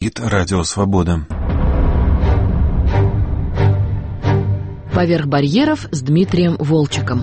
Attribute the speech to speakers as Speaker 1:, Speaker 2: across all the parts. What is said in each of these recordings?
Speaker 1: Говорит Радио Свобода.
Speaker 2: «Поверх барьеров» с Дмитрием Волчеком.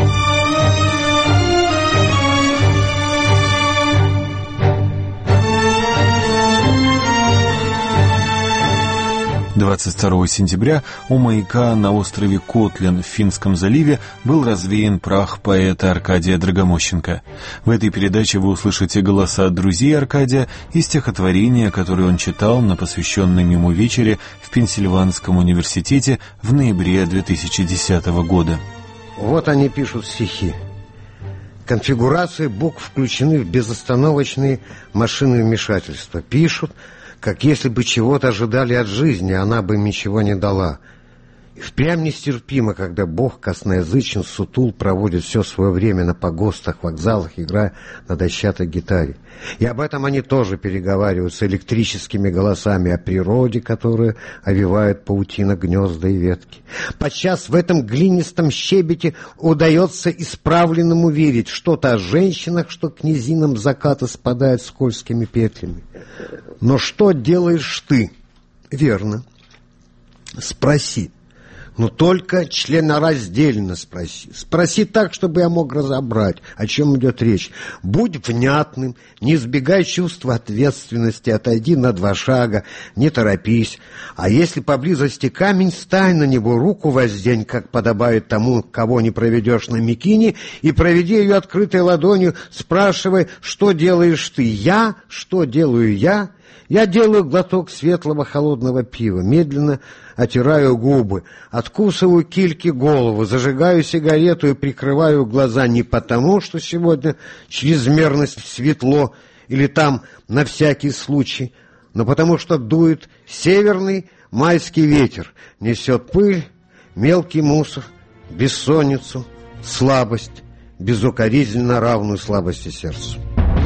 Speaker 1: «22 сентября у маяка на острове Котлин в Финском заливе был развеян прах поэта Аркадия Драгомощенко. В этой передаче вы услышите голоса друзей Аркадия и стихотворения, которые он читал на посвященном ему вечере в Пенсильванском университете в ноябре 2010 года.
Speaker 3: Вот они пишут стихи. Конфигурации букв включены в безостановочные машины вмешательства. Пишут, как если бы чего-то ожидали от жизни, она бы им ничего не дала. И впрямь нестерпимо, когда Бог косноязычен, сутул, проводит все свое время на погостах, вокзалах, играя на дощатой гитаре. И об этом они тоже переговариваются электрическими голосами о природе, которая овивает паутина гнезда и ветки. Подчас в этом глинистом щебете удается исправленному верить что-то о женщинах, что к низинам заката спадает скользкими петлями. Но что делаешь ты? Верно. Спроси. Но только членораздельно спроси. Спроси так, чтобы я мог разобрать, о чем идет речь. Будь внятным, не избегай чувства ответственности, отойди на 2 шага, не торопись. А если поблизости камень, стань на него, руку воздень, как подобает тому, кого не проведешь на мякине, и проведи ее открытой ладонью, спрашивай, что делаешь ты? Я? Что делаю я? Я делаю глоток светлого холодного пива, медленно отираю губы, откусываю кильки голову, зажигаю сигарету и прикрываю глаза не потому, что сегодня чрезмерно светло или там на всякий случай, но потому что дует северный майский ветер, несет пыль, мелкий мусор, бессонницу, слабость, безукоризненно равную слабости сердцу.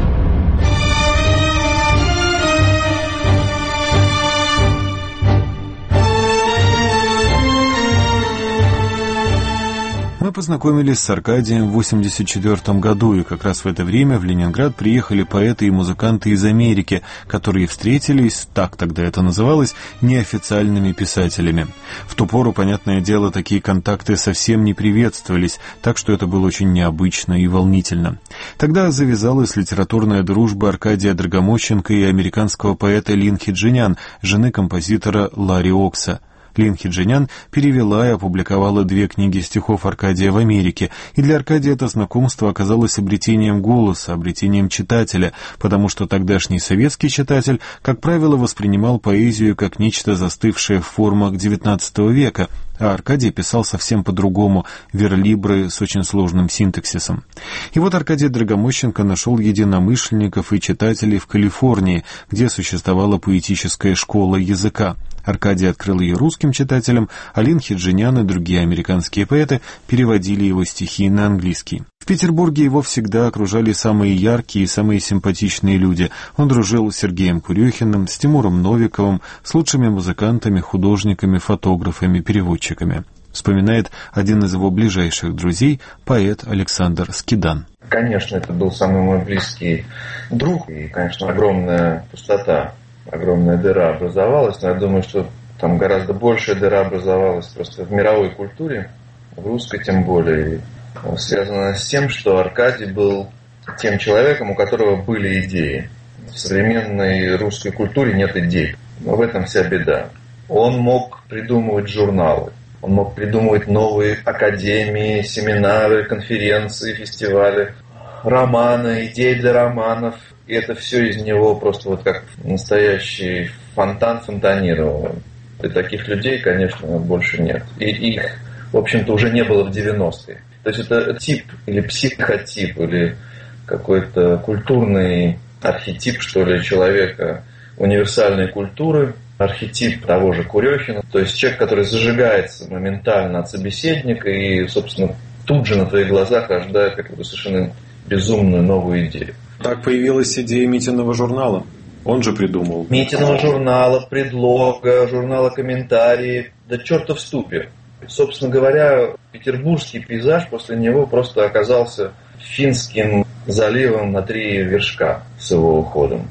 Speaker 1: Мы познакомились с Аркадием в 1984 году, и как раз в это время в Ленинград приехали поэты и музыканты из Америки, которые встретились, так тогда это называлось, неофициальными писателями. В ту пору, понятное дело, такие контакты совсем не приветствовались, так что это было очень необычно и волнительно. Тогда завязалась литературная дружба Аркадия Драгомощенко и американского поэта Лин Хиджинян, жены композитора Ларри Окса. Лин Хиджинян перевела и опубликовала 2 книги стихов Аркадия в Америке, и для Аркадия это знакомство оказалось обретением голоса, обретением читателя, потому что тогдашний советский читатель, как правило, воспринимал поэзию как нечто застывшее в формах XIX века, а Аркадий писал совсем по-другому, верлибры с очень сложным синтаксисом. И вот Аркадий Драгомощенко нашел единомышленников и читателей в Калифорнии, где существовала поэтическая школа языка. Аркадий открыл ее русским читателям, а Лин Хиджинян и другие американские поэты переводили его стихи на английский. В Петербурге его всегда окружали самые яркие и самые симпатичные люди. Он дружил с Сергеем Курехиным, с Тимуром Новиковым, с лучшими музыкантами, художниками, фотографами, переводчиками. Вспоминает один из его ближайших друзей, поэт Александр Скидан.
Speaker 4: Конечно, это был самый мой близкий друг, и, конечно, огромная пустота, огромная дыра образовалась, но я думаю, что там гораздо большая дыра образовалась просто в мировой культуре, в русской тем более, связано с тем, что Аркадий был тем человеком, у которого были идеи. В современной русской культуре нет идей, но в этом вся беда. Он мог придумывать журналы, он мог придумывать новые академии, семинары, конференции, фестивали, романы, идеи для романов. И это все из него просто вот как настоящий фонтан фонтанировало. И таких людей, конечно, больше нет. И их, в общем-то, уже не было в 90-е. То есть это тип или психотип, или какой-то культурный архетип, что ли, человека универсальной культуры, архетип того же Курехина. То есть человек, который зажигается моментально от собеседника и, собственно, тут же на твоих глазах рождает какую-то совершенно безумную новую идею.
Speaker 5: Так появилась идея Митиного журнала. Он же придумал.
Speaker 4: Митиного журнала, предлога, журнала «Комментарии». Да черта в ступе. Собственно говоря, петербургский пейзаж после него просто оказался Финским заливом на 3 вершка с его уходом.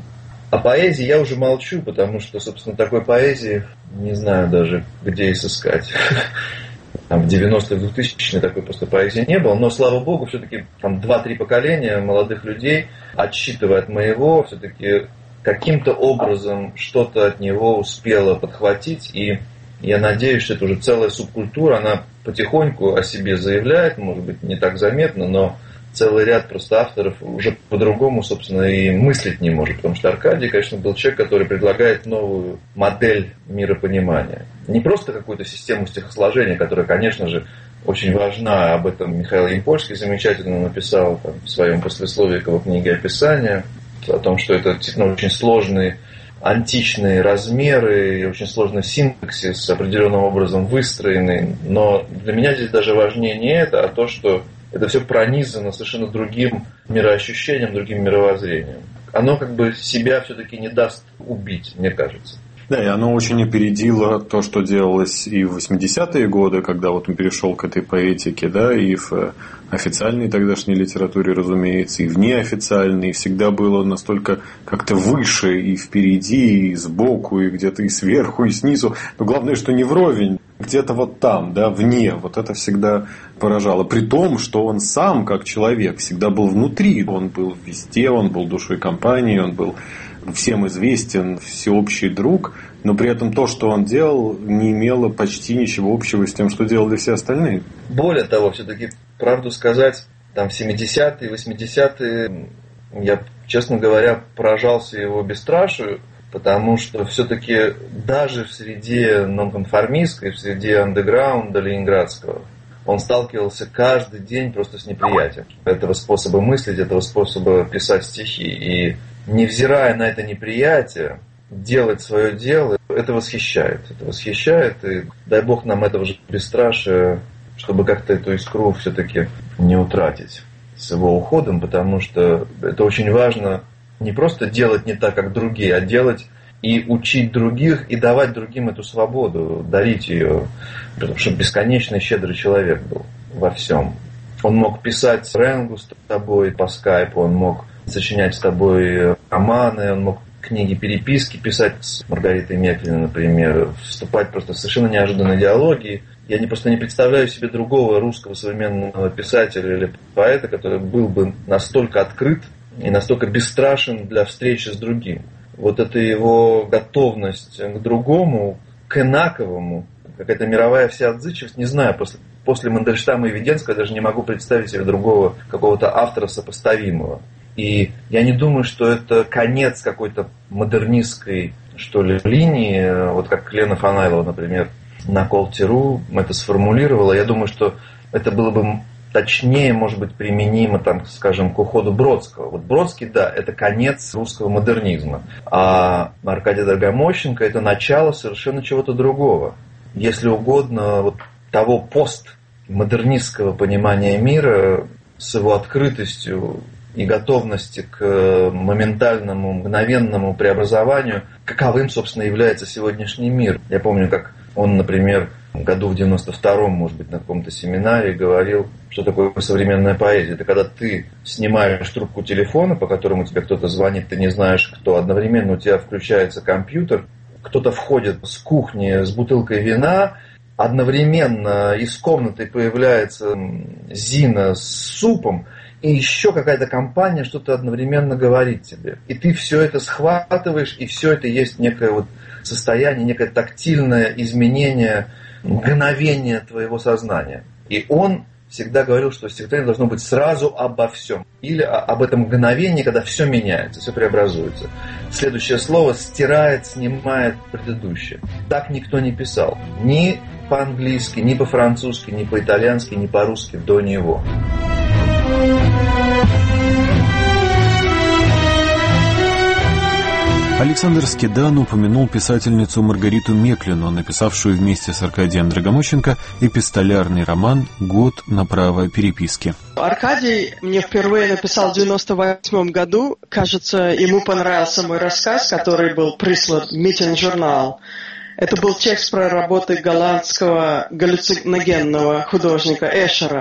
Speaker 4: О поэзии я уже молчу, потому что, собственно, такой поэзии не знаю даже, где и сыскать. Там в 90-е, в 2000-е такой просто поэзии не было. Но, слава богу, все-таки там 2-3 поколения молодых людей, отсчитывая от моего, все-таки каким-то образом что-то от него успело подхватить. И я надеюсь, что это уже целая субкультура, она потихоньку о себе заявляет, может быть, не так заметно, но целый ряд просто авторов уже по-другому, собственно, и мыслить не может. Потому что Аркадий, конечно, был человек, который предлагает новую модель миропонимания. Не просто какую-то систему стихосложения, которая, конечно же, очень важна. Об этом Михаил Ямпольский замечательно написал там, в своем послесловии к его книге «Описание», о том, что это действительно очень сложные античные размеры и очень сложный синтаксис, определенным образом выстроенный. Но для меня здесь даже важнее не это, а то, что это все пронизано совершенно другим мироощущением, другим мировоззрением. Оно как бы себя все-таки не даст убить, мне кажется.
Speaker 5: Да, и оно очень опередило то, что делалось и в 80-е годы, когда вот он перешел к этой поэтике, да, и в официальной тогдашней литературе, разумеется, и в неофициальной, и всегда было настолько как-то выше, и впереди, и сбоку, и где-то и сверху, и снизу. Но главное, что не вровень, где-то вот там, да, вне. Вот это всегда поражало. При том, что он сам, как человек, всегда был внутри. Он был везде, он был душой компании, он был всем известен, всеобщий друг, но при этом то, что он делал, не имело почти ничего общего с тем, что делали все остальные.
Speaker 4: Более того, все-таки, правду сказать, там в 70-е, 80-е я, честно говоря, поражался его бесстрашию, потому что все-таки даже в среде нонконформистской, в среде андеграунда ленинградского, он сталкивался каждый день просто с неприятием этого способа мыслить, этого способа писать стихи. И невзирая на это неприятие, делать свое дело, это восхищает. Это восхищает, и дай бог нам этого же бесстрашия, чтобы как-то эту искру все-таки не утратить с его уходом, потому что это очень важно не просто делать не так, как другие, а делать и учить других, и давать другим эту свободу, дарить ее, потому что бесконечно щедрый человек был во всем. Он мог писать Ренгу с тобой по скайпу, он мог сочинять с тобой романы, он мог книги переписки писать с Маргаритой Меклиной, например, вступать просто в совершенно неожиданные диалоги. Я просто не представляю себе другого русского современного писателя или поэта, который был бы настолько открыт и настолько бесстрашен для встречи с другим. Вот эта его готовность к другому, к инаковому, какая-то мировая всеотзывчивость, не знаю, после Мандельштама и Веденского я даже не могу представить себе другого какого-то автора сопоставимого. И я не думаю, что это конец какой-то модернистской, что ли, линии, вот как Лена Фанайлова, например, на Колте.ру это сформулировала. Я думаю, что это было бы точнее, может быть, применимо, там, скажем, к уходу Бродского. Вот Бродский, да, это конец русского модернизма. А Аркадий Драгомощенко – это начало совершенно чего-то другого. Если угодно, вот того постмодернистского понимания мира с его открытостью и готовности к моментальному, мгновенному преобразованию, каковым, собственно, является сегодняшний мир. Я помню, как он, например, году в 92-м, может быть, на каком-то семинаре говорил, что такое современная поэзия. Это когда ты снимаешь трубку телефона, по которому тебе кто-то звонит, ты не знаешь кто, одновременно у тебя включается компьютер, кто-то входит с кухни с бутылкой вина, одновременно из комнаты появляется Зина с супом, и еще какая-то компания что-то одновременно говорит тебе. И ты все это схватываешь, и все это есть некое вот состояние, некое тактильное изменение, мгновение твоего сознания. И он всегда говорил, что стихотворение должно быть сразу обо всем. Или об этом мгновении, когда все меняется, все преобразуется. Следующее слово стирает, снимает предыдущее. Так никто не писал. Ни по-английски, ни по-французски, ни по-итальянски, ни по-русски до него.
Speaker 1: Александр Скидан упомянул писательницу Маргариту Меклину, написавшую вместе с Аркадием Драгомощенко эпистолярный роман «Год на право переписки».
Speaker 6: Аркадий мне впервые написал в 1998 году. Кажется, ему понравился мой рассказ, который был прислан в Митинг-журнал. Это был текст про работы голландского галлюциногенного художника Эшера.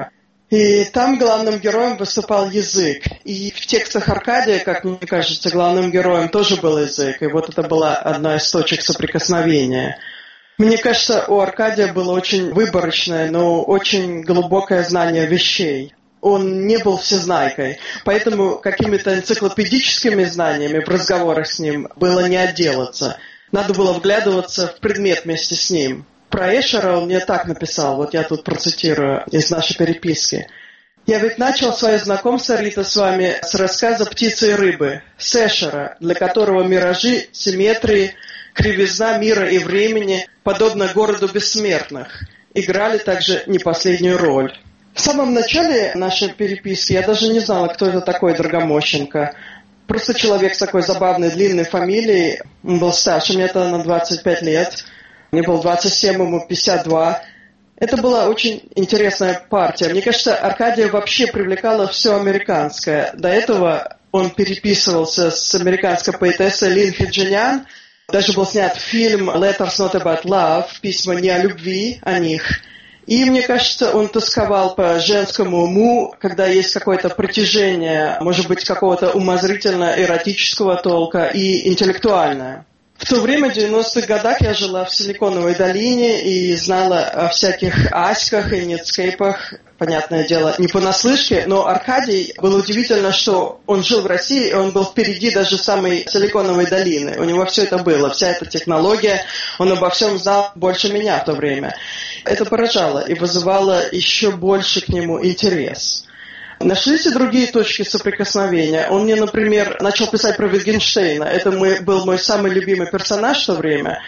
Speaker 6: И там главным героем выступал язык. И в текстах Аркадия, как мне кажется, главным героем тоже был язык. И вот это была одна из точек соприкосновения. Мне кажется, у Аркадия было очень выборочное, но очень глубокое знание вещей. Он не был всезнайкой, поэтому какими-то энциклопедическими знаниями в разговорах с ним было не отделаться. Надо было вглядываться в предмет вместе с ним. Про Эшера он мне так написал, вот я тут процитирую из нашей переписки. «Я ведь начал свое знакомство, Рита, с вами с рассказа «Птицы и рыбы», с Эшера, для которого миражи, симметрии, кривизна мира и времени, подобно городу бессмертных, играли также не последнюю роль». В самом начале нашей переписки я даже не знала, кто это такой Драгомощенко. Просто человек с такой забавной длинной фамилией. Он был старше меня-то на 25 лет. Мне было 27, ему 52. Это была очень интересная партия. Мне кажется, Аркадия вообще привлекало все американское. До этого он переписывался с американской поэтессой Лин Хеджинян. Даже был снят фильм «Letters Not About Love», «Письма не о любви», о них. И, мне кажется, он тосковал по женскому уму, когда есть какое-то притяжение, может быть, какого-то умозрительно-эротического толка и интеллектуальное. В то время, в 90-х годах, я жила в Силиконовой долине и знала о всяких аськах и нетскейпах, понятное дело, не понаслышке, но Аркадий, было удивительно, что он жил в России, и он был впереди даже самой Силиконовой долины. У него все это было, вся эта технология, он обо всем знал больше меня в то время. Это поражало и вызывало еще больше к нему интерес. Нашлись и другие точки соприкосновения. Он мне, например, начал писать про Wittgensteina. Это был мой самый любимый персонаж в то время.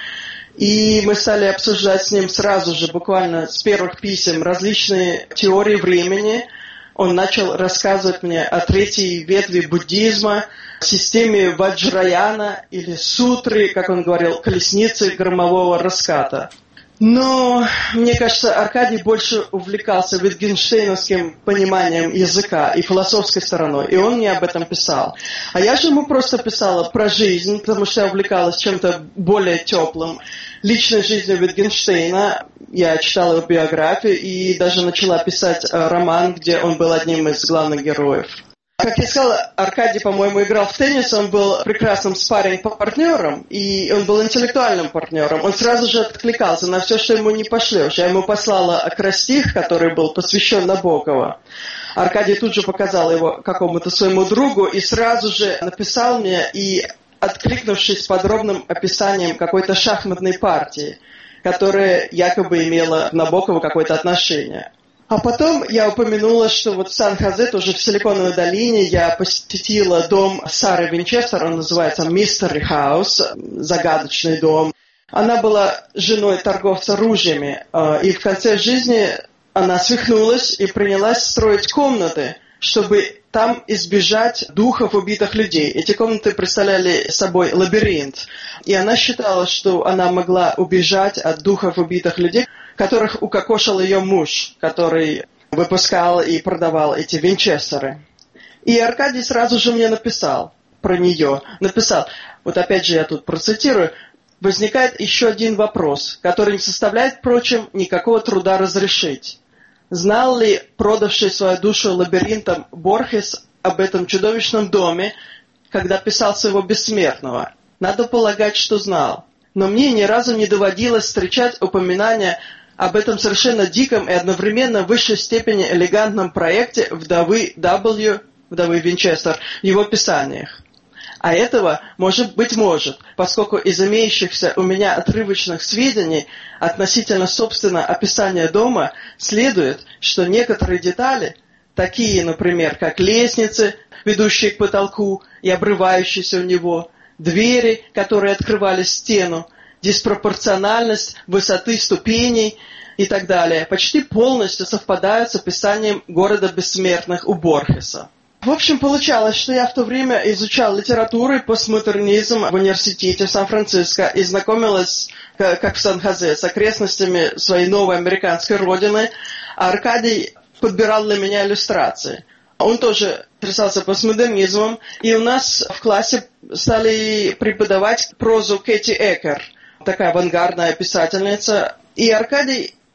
Speaker 6: И мы стали обсуждать с ним сразу же, буквально с первых писем, различные теории времени. Он начал рассказывать мне о третьей ветви буддизма, системе Ваджраяна или сутры, как он говорил, колесницы громового раската. Но, мне кажется, Аркадий больше увлекался витгенштейновским пониманием языка и философской стороной, и он мне об этом писал. А я же ему просто писала про жизнь, потому что я увлекалась чем-то более теплым. Личной жизнью Витгенштейна, я читала его биографию и даже начала писать роман, где он был одним из главных героев. Как я сказала, Аркадий, по-моему, играл в теннис, он был прекрасным спарринг-партнером, и он был интеллектуальным партнером. Он сразу же откликался на все, что ему не пошлешь. Я ему послала акростих, который был посвящен Набокова. Аркадий тут же показал его какому-то своему другу и сразу же написал мне, и откликнувшись подробным описанием какой-то шахматной партии, которая якобы имела к Набокову какое-то отношение. А потом я упомянула, что вот в Сан-Хозе, тоже в Силиконовой долине, я посетила дом Сары Винчестер, он называется Mystery House, загадочный дом. Она была женой торговца ружьями, и в конце жизни она свихнулась и принялась строить комнаты, чтобы там избежать духов убитых людей. Эти комнаты представляли собой лабиринт, и она считала, что она могла убежать от духов убитых людей, которых укокошил ее муж, который выпускал и продавал эти винчестеры. И Аркадий сразу же мне написал про нее. Написал, вот опять же я тут процитирую, возникает еще один вопрос, который не составляет, впрочем, никакого труда разрешить. Знал ли продавший свою душу лабиринтом Борхес об этом чудовищном доме, когда писал своего «Бессмертного»? Надо полагать, что знал. Но мне ни разу не доводилось встречать упоминания об этом совершенно диком и одновременно в высшей степени элегантном проекте вдовы Винчестер в его писаниях. А этого, может, поскольку из имеющихся у меня отрывочных сведений относительно, собственно, описания дома, следует, что некоторые детали, такие, например, как лестницы, ведущие к потолку и обрывающиеся у него, двери, которые открывали стену, диспропорциональность высоты ступеней и так далее, почти полностью совпадают с описанием города бессмертных у Борхеса. В общем, получалось, что я в то время изучал литературу и постмодернизм в университете в Сан-Франциско и знакомилась, как в Сан-Хозе, с окрестностями своей новой американской родины, а Аркадий подбирал для меня иллюстрации. Он тоже интересовался постмодернизмом, и у нас в классе стали преподавать прозу Кэти Экер, такая авангардная писательница. И Аркадий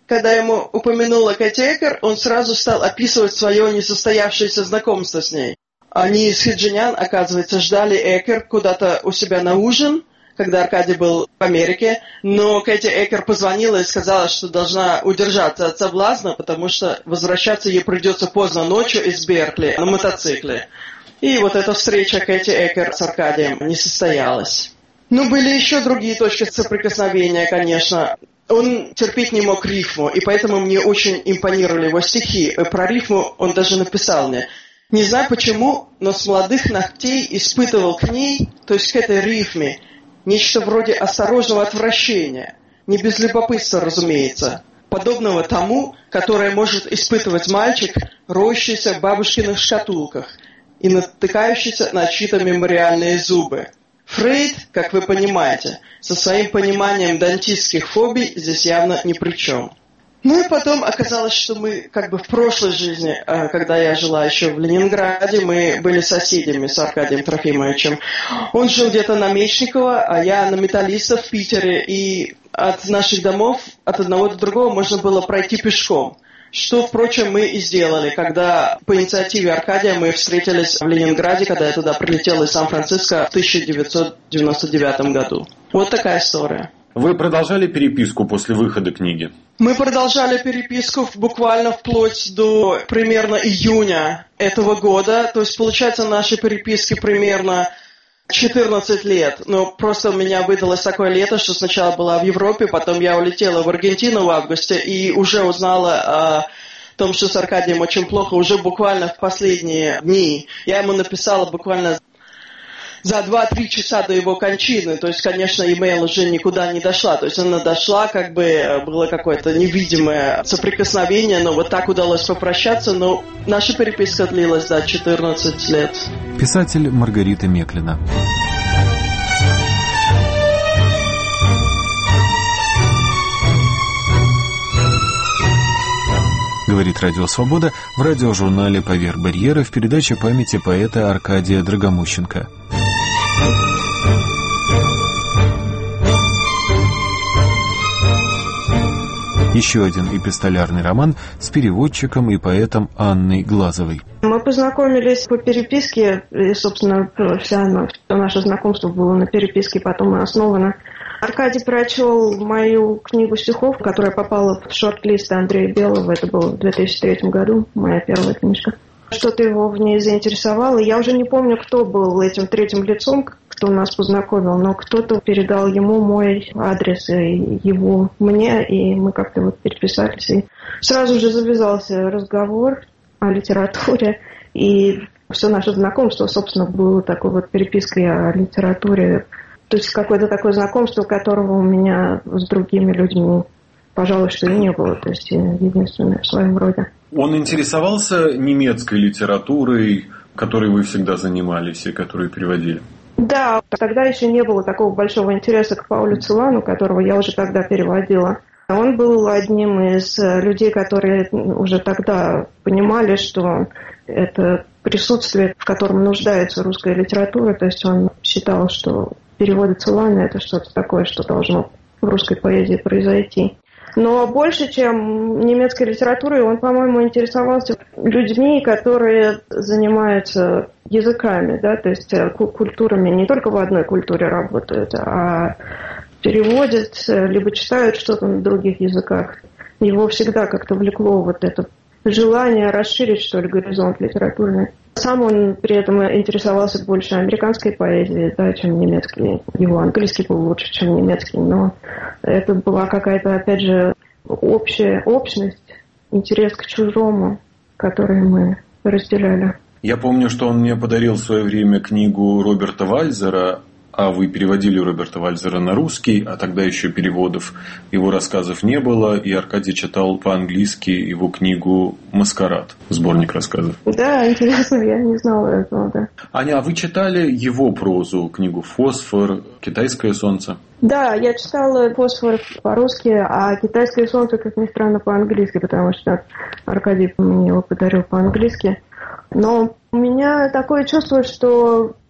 Speaker 6: Когда ему упомянула Кэти Экер, он сразу стал описывать свое несостоявшееся знакомство с ней. Они с Хиджинян, оказывается, ждали Экер куда-то у себя на ужин, когда Аркадий был в Америке, но Кэти Экер позвонила и сказала, что должна удержаться от соблазна, потому что возвращаться ей придется поздно ночью из Беркли на мотоцикле. И вот эта встреча Кэти Экер с Аркадием не состоялась. Ну, были еще другие точки соприкосновения, конечно. Он терпеть не мог рифму, и поэтому мне очень импонировали его стихи. Про рифму он даже написал мне. Не знаю почему, но с молодых ногтей испытывал к ней, то есть к этой рифме, нечто вроде осторожного отвращения. Не без любопытства, разумеется. Подобного тому, которое может испытывать мальчик, роющийся в бабушкиных шкатулках и натыкающийся на чьи-то мемориальные зубы. Фрейд, как вы понимаете, со своим пониманием дантистских фобий здесь явно ни при чем. Ну и потом оказалось, что мы как бы в прошлой жизни, когда я жила еще в Ленинграде, мы были соседями с Аркадием Трофимовичем. Он жил где-то на Мечникова, а я на Металлиста в Питере, и от наших домов, от одного до другого можно было пройти пешком. Что, впрочем, мы и сделали, когда по инициативе Аркадия мы встретились в Ленинграде, когда я туда прилетела из Сан-Франциско в 1999 году. Вот такая история.
Speaker 5: Вы продолжали переписку после выхода книги?
Speaker 6: Мы продолжали переписку буквально вплоть до примерно июня этого года. То есть, получается, наши переписки примерно 14 лет. Но просто у меня выдалось такое лето, что сначала была в Европе, потом я улетела в Аргентину в августе и уже узнала о том, что с Аркадием очень плохо, уже буквально в последние дни. Я ему написала буквально за 2-3 часа до его кончины. То есть, конечно, имейл уже никуда не дошла. То есть она дошла, как бы было какое-то невидимое соприкосновение, но вот так удалось попрощаться. Но наша переписка длилась, 14 лет.
Speaker 1: Писатель Маргарита Меклина. Говорит Радио Свобода в радиожурнале «Поверх барьера» в передаче памяти поэта Аркадия Драгомущенко. Еще один эпистолярный роман с переводчиком и поэтом Анной Глазовой.
Speaker 7: Мы познакомились по переписке, и, собственно, все наше знакомство было на переписке, потом и основано. Аркадий прочел мою книгу стихов, которая попала в шорт-лист Андрея Белого. Это было в 2003 году, моя первая книжка. Что-то его в ней заинтересовало. Я уже не помню, кто был этим третьим лицом, кто нас познакомил, но кто-то передал ему мой адрес и его мне, и мы как-то вот переписались. И сразу же завязался разговор о литературе, и все наше знакомство, собственно, было такой вот перепиской о литературе. То есть какое-то такое знакомство, которого у меня с другими людьми, пожалуй, что и не было. То есть единственное в своем роде.
Speaker 5: Он интересовался немецкой литературой, которой вы всегда занимались и которую переводили?
Speaker 7: Да, тогда еще не было такого большого интереса к Паулю Целану, которого я уже тогда переводила. Он был одним из людей, которые уже тогда понимали, что это присутствие, в котором нуждается русская литература. То есть он считал, что переводы Целана – это что-то такое, что должно в русской поэзии произойти. Но больше, чем немецкой литературой, он, по-моему, интересовался людьми, которые занимаются языками, да, то есть культурами, не только в одной культуре работают, а переводят, либо читают что-то на других языках. Его всегда как-то влекло вот это желание расширить, что ли, горизонт литературный. Сам он при этом интересовался больше американской поэзией, да, чем немецкой. Его английский был лучше, чем немецкий, но это была какая-то, опять же, общая общность, интерес к чужому, который мы разделяли.
Speaker 5: Я помню, что он мне подарил в свое время книгу Роберта Вальзера, а вы переводили Роберта Вальзера на русский, а тогда еще переводов его рассказов не было, и Аркадий читал по-английски его книгу «Маскарад», сборник рассказов.
Speaker 7: Да, интересно, я не знала этого, да.
Speaker 5: Аня, а вы читали его прозу, книгу «Фосфор», «Китайское солнце»?
Speaker 7: Да, я читала «Фосфор» по-русски, а «Китайское солнце», как ни странно, по-английски, потому что Аркадий мне его подарил по-английски. Но у меня такое чувство, что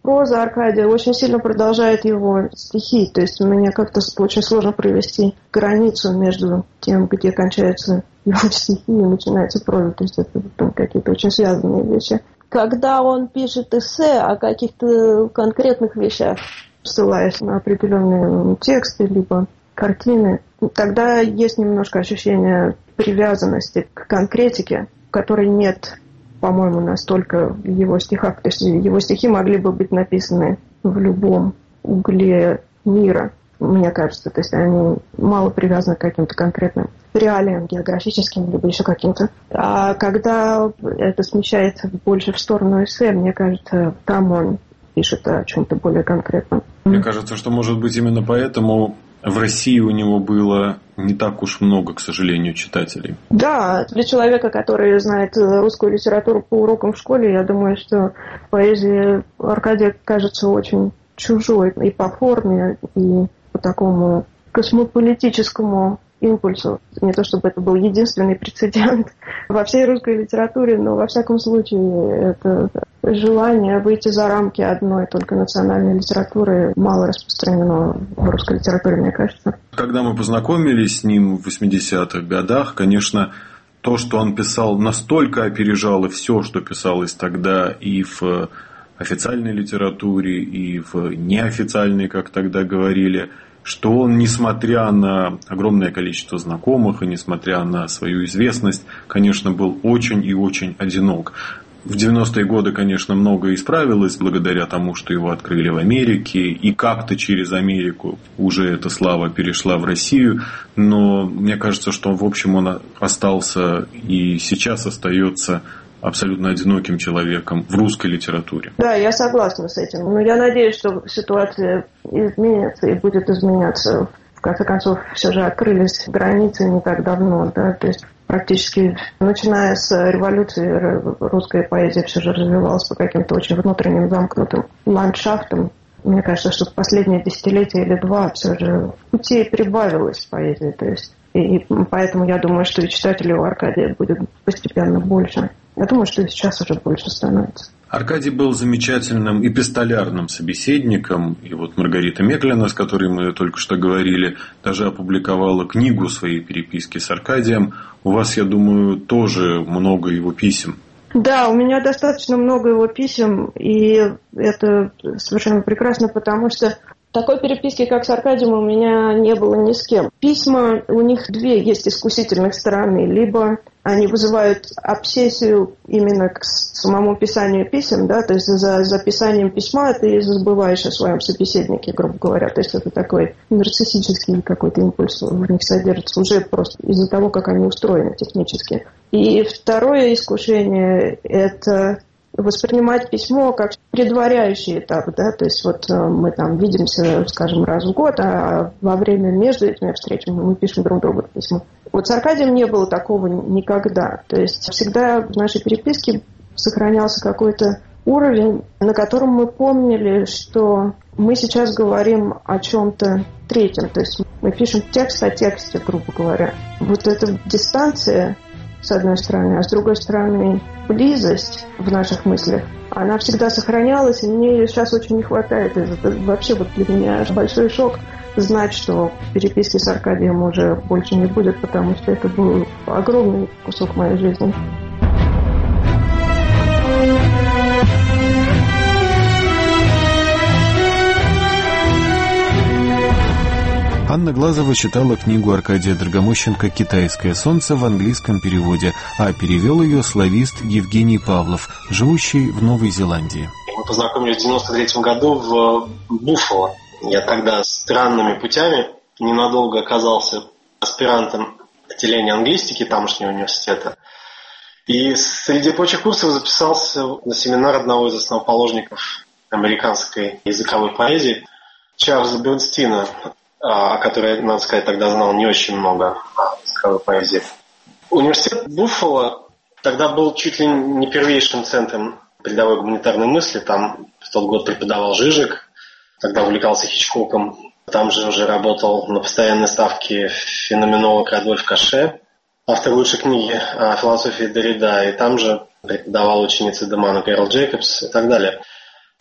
Speaker 7: проза Аркадия очень сильно продолжает его стихи. То есть мне как-то очень сложно провести границу между тем, где кончаются его стихи и начинается проза. То есть это там какие-то очень связанные вещи. Когда он пишет эссе о каких-то конкретных вещах, ссылаясь на определенные тексты, либо картины, тогда есть немножко ощущение привязанности к конкретике, которой нет, по-моему, настолько в его стихах. То есть его стихи могли бы быть написаны в любом угле мира, мне кажется. То есть они мало привязаны к каким-то конкретным реалиям, географическим, либо еще каким-то. А когда это смещается больше в сторону эссе, мне кажется, там он пишет о чем-то более конкретном.
Speaker 5: Мне кажется, что, может быть, именно поэтому в России у него было не так уж много, к сожалению, читателей.
Speaker 7: Да, для человека, который знает русскую литературу по урокам в школе, я думаю, что поэзия Аркадия кажется очень чужой и по форме, и по такому космополитическому импульсу. Не то чтобы это был единственный прецедент во всей русской литературе, но во всяком случае это желание выйти за рамки одной только национальной литературы мало распространено в русской литературе, мне кажется.
Speaker 5: Когда мы познакомились с ним в 80-х годах, конечно, то, что он писал, настолько опережало все, что писалось тогда и в официальной литературе, и в неофициальной, как тогда говорили, что он, несмотря на огромное количество знакомых и несмотря на свою известность, конечно, был очень и очень одинок. В 90-е годы, конечно, многое исправилось благодаря тому, что его открыли в Америке, и как-то через Америку уже эта слава перешла в Россию, но мне кажется, что, в общем, он остался и сейчас остается абсолютно одиноким человеком в русской литературе.
Speaker 7: Да, я согласна с этим. Но я надеюсь, что ситуация изменится и будет изменяться. В конце концов, все же открылись границы не так давно. Да? То есть практически начиная с революции русская поэзия все же развивалась по каким-то очень внутренним замкнутым ландшафтам. Мне кажется, что в последние десятилетия или два все же путей прибавилось в поэзии. То есть, и поэтому я думаю, что и читателей у Аркадия будет постепенно больше. Я думаю, что и сейчас уже больше становится.
Speaker 5: Аркадий был замечательным эпистолярным собеседником. И вот Маргарита Меклина, с которой мы только что говорили, даже опубликовала книгу своей переписки с Аркадием. У вас, я думаю, тоже много его писем.
Speaker 7: Да, у меня достаточно много его писем, и это совершенно прекрасно, потому что такой переписки, как с Аркадием, у меня не было ни с кем. Письма, у них две есть искусительных стороны. Либо они вызывают обсессию именно к самому писанию писем, да, то есть за писанием письма ты забываешь о своем собеседнике, грубо говоря. То есть это такой нарциссический какой-то импульс в них содержится уже просто из-за того, как они устроены технически. И второе искушение – это воспринимать письмо как предваряющий этап, да, то есть вот мы там видимся, скажем, раз в год, а во время между этими встречами мы пишем друг другу письма. Вот с Аркадием не было такого никогда, то есть всегда в нашей переписке сохранялся какой-то уровень, на котором мы помнили, что мы сейчас говорим о чем-то третьем, то есть мы пишем текст о тексте, грубо говоря. Вот эта дистанция, с одной стороны, а с другой стороны, близость в наших мыслях, она всегда сохранялась, и мне ее сейчас очень не хватает. Это вообще вот для меня большой шок знать, что переписки с Аркадием уже больше не будет, потому что это был огромный кусок моей жизни.
Speaker 1: Анна Глазова читала книгу Аркадия Драгомощенко «Китайское солнце» в английском переводе, а перевел ее славист Евгений Павлов, живущий в Новой Зеландии.
Speaker 8: Мы познакомились в 93 году в Буффало. Я тогда странными путями ненадолго оказался аспирантом отделения английстики тамошнего университета. И среди прочих курсов записался на семинар одного из основоположников американской языковой поэзии Чарльза Бернстина, о которой, надо сказать, тогда знал не очень много языковой поэзии. Университет Буффало тогда был чуть ли не первейшим центром передовой гуманитарной мысли. Там в тот год преподавал Жижик, тогда увлекался Хичкоком. Там же уже работал на постоянной ставке феноменолог Адольф Каше, автор лучшей книги о философии Derrida, и там же преподавал ученицы Демана Кэрол Джейкобс и так далее.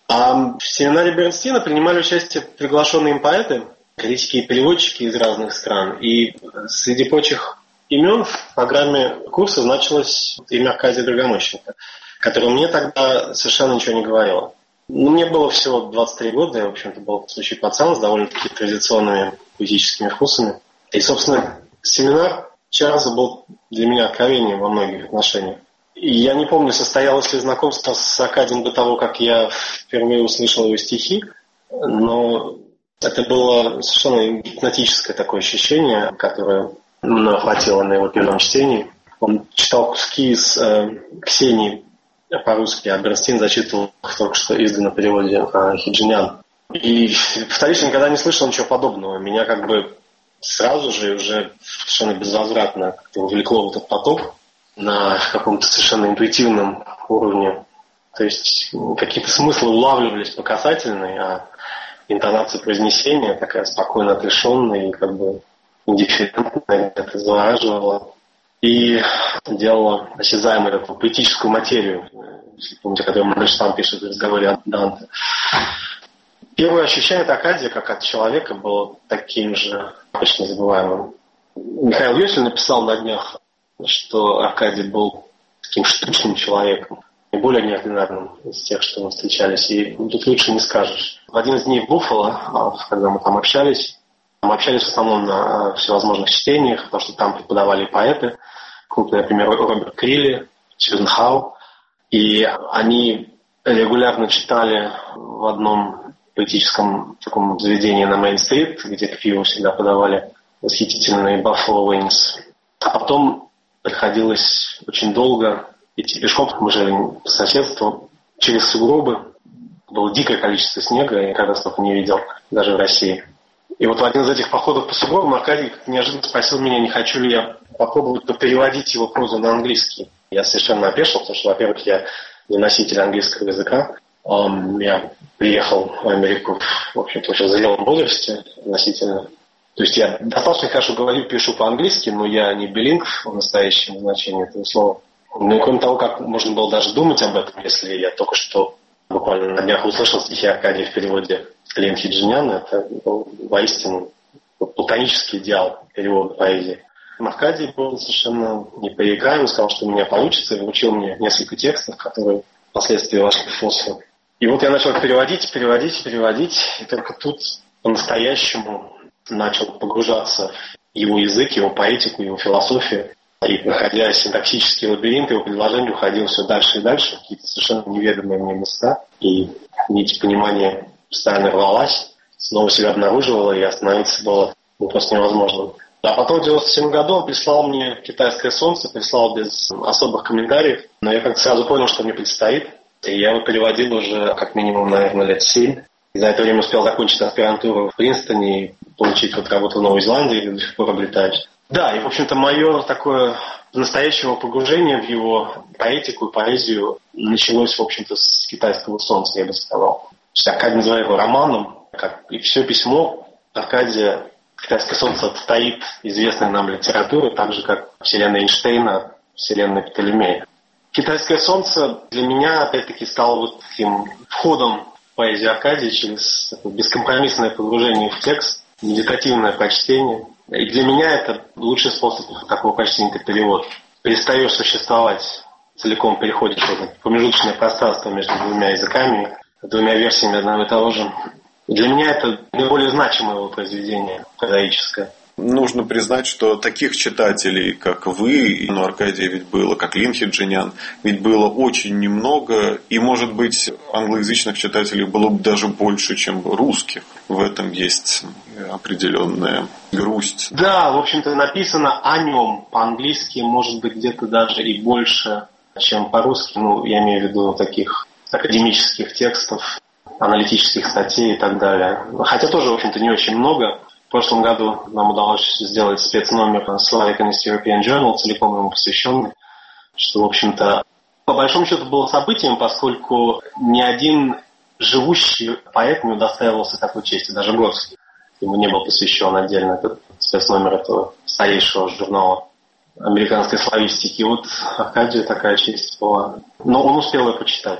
Speaker 8: А в семинаре Бернстина принимали участие приглашенные им поэты, критики и переводчики из разных стран. И среди прочих имен в программе курса значилось имя Аркадия Драгомощенко, которое мне тогда совершенно ничего не говорило. Мне было всего 23 года, я, в общем-то, был в случае пацан с довольно-таки традиционными поэтическими вкусами. И, собственно, семинар Чарльза был для меня откровением во многих отношениях. И я не помню, состоялось ли знакомство с Аркадием до того, как я впервые услышал его стихи, но это было совершенно гипнотическое такое ощущение, которое меня охватило на его первом чтении. Он читал куски из Ксении по-русски, а Бернстин зачитывал только что изданном переводе Хиджинян. И вторично никогда не слышал ничего подобного. Меня как бы сразу же уже совершенно безвозвратно как-то увлекло в этот поток на каком-то совершенно интуитивном уровне. То есть какие-то смыслы улавливались по касательной, а интонация произнесения такая спокойно отрешенная и как бы индифферентная, это завораживало. И делала осязаемой такую поэтическую материю, если помните, о которой Мандельштам пишет в разговоре о Данте. Первое ощущение от Аркадия, как от человека, было таким же, очень незабываемым. Михаил Йосель написал на днях, что Аркадий был таким штучным человеком, наиболее неординарным из тех, что мы встречались, и тут лучше не скажешь. В один из дней в Буффало, когда мы там общались в основном на всевозможных чтениях, потому что там преподавали поэты, крупные, например, Роберт Крилли, Сьюзен Хау, и они регулярно читали в одном поэтическом таком заведении на Мейн-стрит, где к пиву всегда подавали восхитительные Buffalo Wings. А потом приходилось очень долго идти пешком, мы жили по соседству, через сугробы. Было дикое количество снега, я никогда столько не видел, даже в России. И вот в один из этих походов по сугробам Аркадий неожиданно спросил меня, не хочу ли я попробовать переводить его прозу на английский. Я совершенно опешил, потому что, во-первых, я не носитель английского языка. Я приехал в Америку, в общем-то, уже в зрелом возрасте относительно. То есть я достаточно хорошо говорю, пишу по-английски, но я не билингв в настоящем значении этого слова. Ну и кроме того, как можно было даже думать об этом, если я только что буквально на днях услышал стихи Аркадия в переводе Лин Хиджиняна, это был воистину платонический идеал перевода поэзии. Аркадий был совершенно непререкаем, сказал, что у меня получится, и вручил мне несколько текстов, которые впоследствии вошли в фосфор. И вот я начал переводить, и только тут по-настоящему начал погружаться в его язык, его поэтику, его философию. И, проходя синтаксический лабиринт, его предложение уходило все дальше и дальше, в какие-то совершенно неведомые мне места. И нить понимания постоянно рвалась, снова себя обнаруживала, и остановиться было просто невозможно. А потом в 1997 году он прислал мне «Китайское солнце», прислал без особых комментариев, но я как-то сразу понял, что мне предстоит. И я его переводил уже как минимум, наверное, лет 7. И за это время успел закончить аспирантуру в Принстоне и получить вот работу в Новой Зеландии, где до сих пор обретаюсь. Да, и, в общем-то, мое такое настоящее погружение в его поэтику и поэзию началось, в общем-то, с «Китайского солнца», я бы сказал. Аркадий называет его романом, как и все письмо Аркадия «Китайское солнце» отстоит известной нам литературы, так же, как вселенная Эйнштейна, вселенная Птолемея. «Китайское солнце» для меня, опять-таки, стало вот таким входом в поэзию Аркадия через такое бескомпромиссное погружение в текст, медитативное прочтение. И для меня это лучший способ такого прочтения, как перевод. Перестаешь существовать, целиком переходишь в промежуточное пространство между двумя языками, двумя версиями одного и того же. И для меня это наиболее значимое его произведение прозаическое.
Speaker 5: Нужно признать, что таких читателей, как вы, но Аркадия ведь было, как Лин Хиджинян, ведь было очень немного, и, может быть, англоязычных читателей было бы даже больше, чем русских. В этом есть определенная грусть.
Speaker 8: Да, в общем-то, написано о нем по-английски, может быть, где-то даже и больше, чем по-русски. Ну, я имею в виду таких академических текстов, аналитических статей и так далее. Хотя тоже, в общем-то, не очень много. В прошлом году нам удалось сделать спецномер Slavic and East European Journal, целиком ему посвященный, что, в общем-то, по большому счету было событием, поскольку ни один живущий поэт не удостаивался такой чести, даже Горский. Ему не был посвящен отдельно этот спецномер этого старейшего журнала американской славистики. И вот Аркадию такая честь была. Но он успел ее почитать.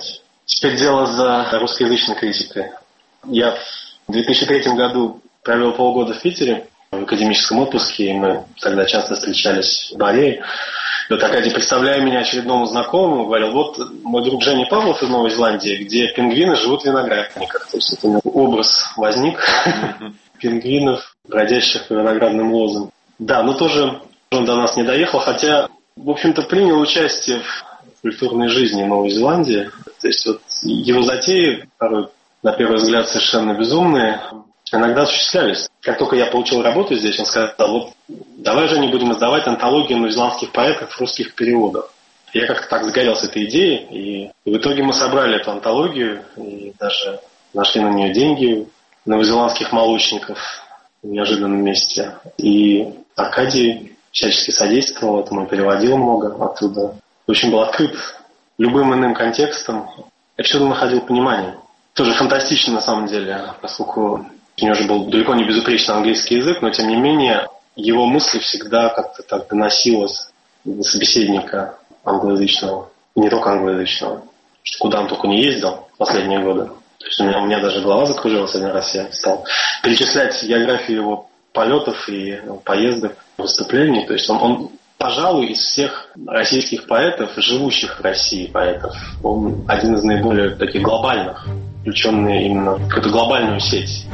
Speaker 8: Теперь дело за русскоязычной критикой. Я в 2003 году провел полгода в Питере в академическом отпуске, и мы тогда часто встречались в баре. И вот Аркадий, представляя меня очередному знакомому, говорил: вот мой друг Женя Павлов из Новой Зеландии, где пингвины живут в виноградниках. То есть это у меня образ возник пингвинов, бродящих по виноградным лозам. Да, но тоже он до нас не доехал, хотя, в общем-то, принял участие в культурной жизни Новой Зеландии. То есть вот его затеи, порой, на первый взгляд, совершенно безумные, иногда осуществлялись. Как только я получил работу здесь, он сказал: вот давай же не будем издавать антологию новозеландских поэтов в русских переводах. Я как-то так загорелся этой идеей, и в итоге мы собрали эту антологию и даже нашли на нее деньги новозеландских молочников в неожиданном месте. И Аркадий всячески содействовал этому, переводил много оттуда. В общем, был открыт любым иным контекстом. Я всюду находил понимание. Тоже фантастично на самом деле, поскольку у него же был далеко не безупречный английский язык, но тем не менее его мысли всегда как-то так доносилось до собеседника англоязычного. И не только англоязычного. Что куда он только не ездил в последние годы. То есть у меня даже голова закружилась один раз. Я стал перечислять географию его полетов и поездок, выступлений. То есть он, пожалуй, из всех российских поэтов, живущих в России поэтов, он один из наиболее таких глобальных, включенный именно в какую-то глобальную сеть.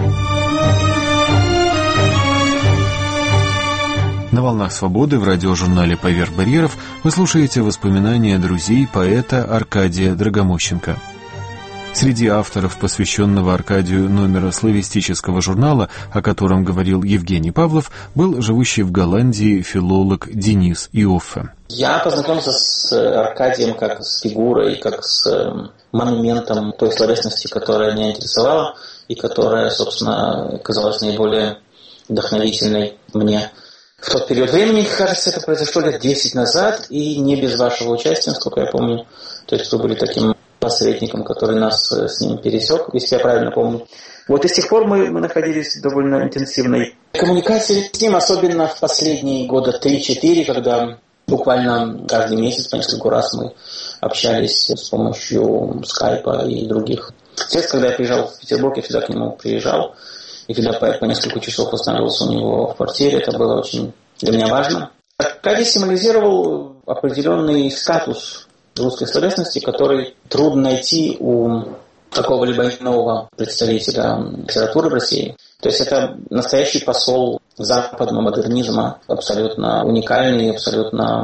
Speaker 1: На «Волнах свободы» в радиожурнале «Поверх барьеров» вы слушаете воспоминания друзей поэта Аркадия Драгомощенко. Среди авторов, посвященного Аркадию номера славистического журнала, о котором говорил Евгений Павлов, был живущий в Голландии филолог Денис Иоффе.
Speaker 9: Я познакомился с Аркадием как с фигурой, как с монументом той словесности, которая меня интересовала и которая, собственно, казалась наиболее вдохновительной мне. В тот период времени, кажется, это произошло лет 10 назад, и не без вашего участия, насколько я помню. То есть вы были таким посредником, который нас с ним пересек, если я правильно помню. Вот и с тех пор мы находились в довольно интенсивной коммуникации с ним, особенно в последние года 3-4, когда буквально каждый месяц по несколько раз мы общались с помощью скайпа и других средств. Когда я приезжал в Петербург, я всегда к нему приезжал, и всегда по несколько часов останавливался у него в квартире. Это было очень для меня важно. Аркадий символизировал определенный статус русской словесности, который трудно найти у какого-либо иного представителя литературы в России. То есть это настоящий посол западного модернизма, абсолютно уникальный, абсолютно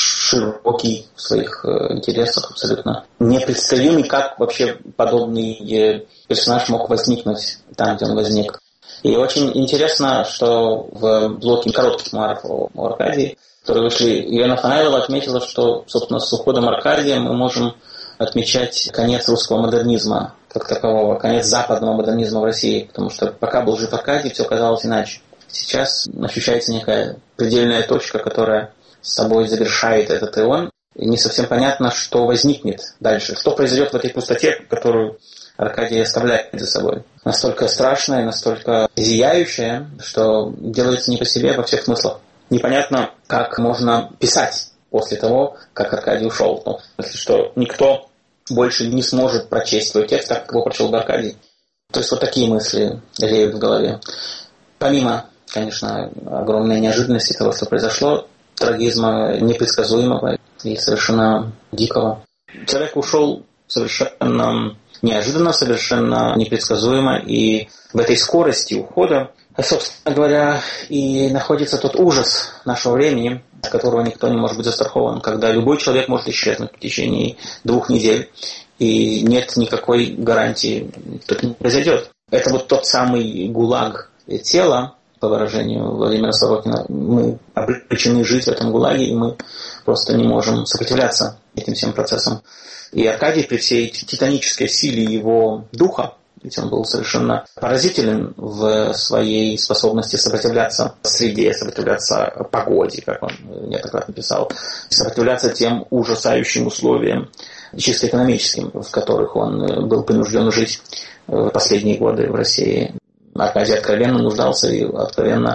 Speaker 9: широкий в своих интересах, абсолютно непредставимый, как вообще подобный персонаж мог возникнуть там, где он возник. И очень интересно, что в блоке коротких мемуаров о Аркадии, которые вышли, Елена Фанайлова отметила, что, собственно, с уходом Аркадия мы можем отмечать конец русского модернизма как такового, конец западного модернизма в России, потому что пока был жив Аркадий, все казалось иначе. Сейчас ощущается некая предельная точка, которая с собой завершает этот эон, и не совсем понятно, что возникнет дальше, что произойдет в этой пустоте, которую Аркадий оставляет за собой. Настолько страшная, настолько зияющая, что делается не по себе во всех смыслах. Непонятно, как можно писать после того, как Аркадий ушел. Ну, в смысле, что никто больше не сможет прочесть свой текст, так как его прочел бы Аркадий. То есть вот такие мысли реют в голове. Помимо, конечно, огромной неожиданности того, что произошло, трагизма непредсказуемого и совершенно дикого. Человек ушел совершенно неожиданно, совершенно непредсказуемо, и в этой скорости ухода, собственно говоря, и находится тот ужас нашего времени, от которого никто не может быть застрахован, когда любой человек может исчезнуть в течение 2 недель, и нет никакой гарантии, что это не произойдет. Это вот тот самый гулаг тела, по выражению Владимира Сорокина. Мы обречены жить в этом гулаге, и мы просто не можем сопротивляться этим всем процессам. И Аркадий при всей титанической силе его духа, ведь он был совершенно поразителен в своей способности сопротивляться среде, сопротивляться погоде, как он неоднократно писал, сопротивляться тем ужасающим условиям, чисто экономическим, в которых он был принужден жить в последние годы в России. Аркадий откровенно нуждался и откровенно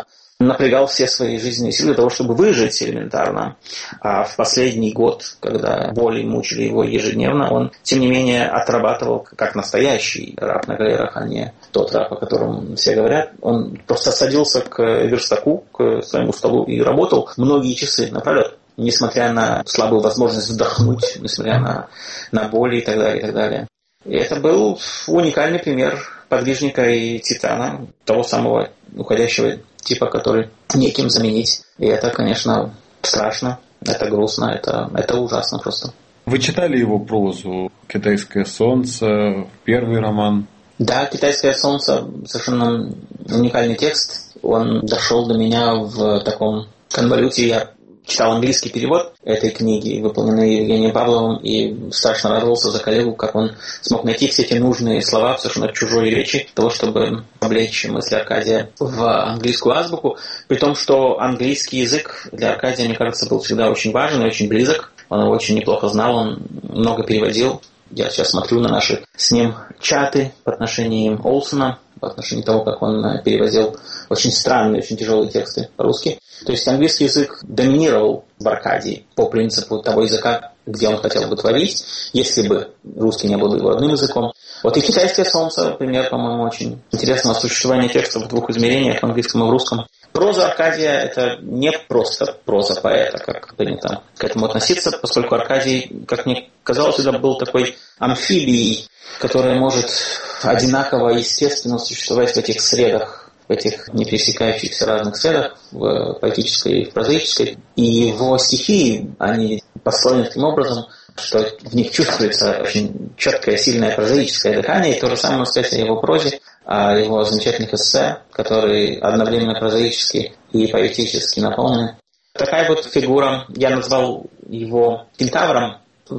Speaker 9: напрягал все свои жизненные силы для того, чтобы выжить элементарно. А в последний год, когда боли мучили его ежедневно, он, тем не менее, отрабатывал как настоящий раб на галерах, а не тот раб, о котором все говорят. Он просто садился к верстаку, к своему столу и работал многие часы напролет, несмотря на слабую возможность вдохнуть, несмотря на боли и так далее, и так далее. И это был уникальный пример подвижника и титана, того самого уходящего типа, который неким заменить. И это, конечно, страшно, это грустно, это ужасно просто.
Speaker 5: Вы читали его прозу «Китайское солнце», первый роман?
Speaker 9: Да, «Китайское солнце» совершенно уникальный текст. Он дошел до меня в таком конволюте. Я читал английский перевод этой книги, выполненный Евгением Павловым, и страшно радовался за коллегу, как он смог найти все эти нужные слова в совершенно чужой речи, для того, чтобы облечь мысли Аркадия в английскую азбуку, при том, что английский язык для Аркадия, мне кажется, был всегда очень важен и очень близок. Он его очень неплохо знал, он много переводил. Я сейчас смотрю на наши с ним чаты по отношению Олсона, по отношению того, как он переводил очень странные, очень тяжелые тексты по-русски. То есть английский язык доминировал в Аркадии по принципу того языка, где он хотел бы творить, если бы русский не был его родным языком. Вот и «Китайское солнце», пример, по-моему, очень интересного существования текста в двух измерениях, в английском и в русском. Проза Аркадия – это не просто проза поэта, как принято к этому относиться, поскольку Аркадий, как мне казалось, всегда был такой амфибией, которая может одинаково естественно существовать в этих средах, в этих не пересекающихся разных средах, в поэтической и в прозаической. И его стихи, они построены таким образом, что в них чувствуется очень четкое, сильное прозаическое дыхание, и то же самое можно сказать о его прозе, о его замечательных эссе, которые одновременно прозаически и поэтически наполнены. Такая вот фигура, я назвал его кентавром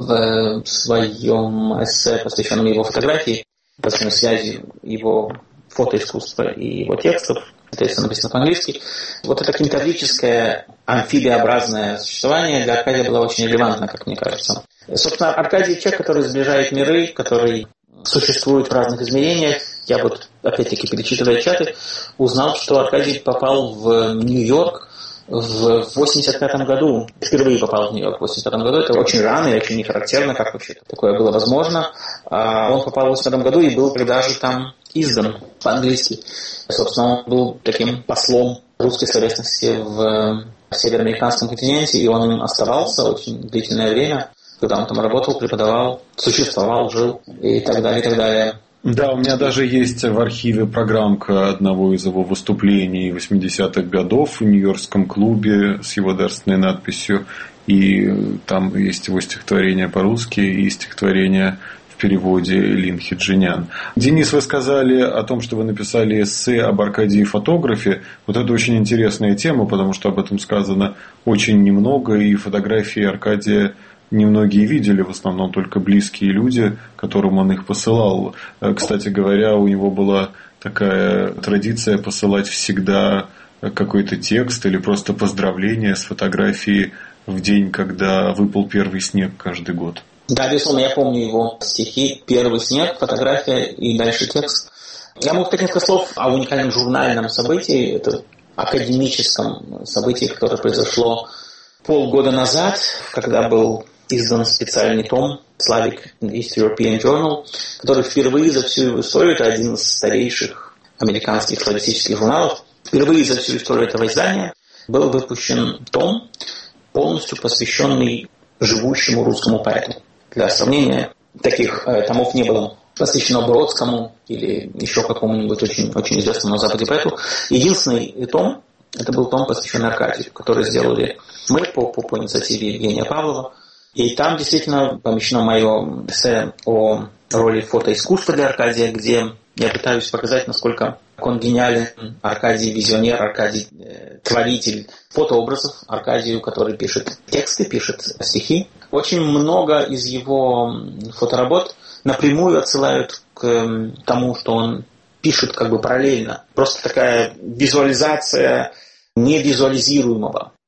Speaker 9: в своем эссе, посвященном его фотографии, посвященной связи его фотоискусства и его текстов. Это написано по-английски. Вот это кентаврическое, амфибиообразное существование для Аркадия было очень релевантно, как мне кажется. Собственно, Аркадий — человек, который сближает миры, который существует в разных измерениях. Я вот, опять-таки, перечитывая чаты, узнал, что Аркадий попал в Нью-Йорк в 85 году. Впервые попал в Нью-Йорк в 85 году. Это очень рано и очень нехарактерно, как вообще такое было возможно. Он попал в 85 году и был даже там издан по-английски. Собственно, он был таким послом русской словесности в североамериканском континенте, и он им оставался очень длительное время, когда он там работал, преподавал, существовал, жил и так далее, и так далее.
Speaker 5: Да, у меня даже есть в архиве программка одного из его выступлений 80-х годов в Нью-Йоркском клубе с его дарственной надписью. И там есть его стихотворение по-русски и стихотворение в переводе Лин Хиджинян. Денис, вы сказали о том, что вы написали эссе об Аркадии-фотографе. Вот это очень интересная тема, потому что об этом сказано очень немного, и фотографии Аркадия немногие видели, в основном только близкие люди, которым он их посылал. Кстати говоря, у него была такая традиция посылать всегда какой-то текст или просто поздравление с фотографией в день, когда выпал первый снег каждый год.
Speaker 9: Да, безусловно, я помню его стихи «Первый снег», фотография и дальше текст. Я могу сказать несколько слов о уникальном журнальном событии, это академическом событии, которое произошло полгода назад, когда был издан специальный том Slavic East European Journal, который впервые за всю историю, это один из старейших американских славистических журналов, впервые за всю историю этого издания был выпущен том, полностью посвященный живущему русскому поэту. Для сравнения, таких томов не было посвящено Бродскому или еще какому-нибудь очень, очень известному на Западе поэту. Единственный том, это был том, посвященный Аркадию, который сделали мы по инициативе Евгения Павлова. И там действительно помещено мое эссе о роли фотоискусства для Аркадия, где я пытаюсь показать, насколько он гениален, Аркадий визионер, Аркадий творитель фотообразов, Аркадию, который пишет тексты, пишет стихи. Очень много из его фоторабот напрямую отсылают к тому, что он пишет как бы параллельно. Просто такая визуализация невизуализируемого.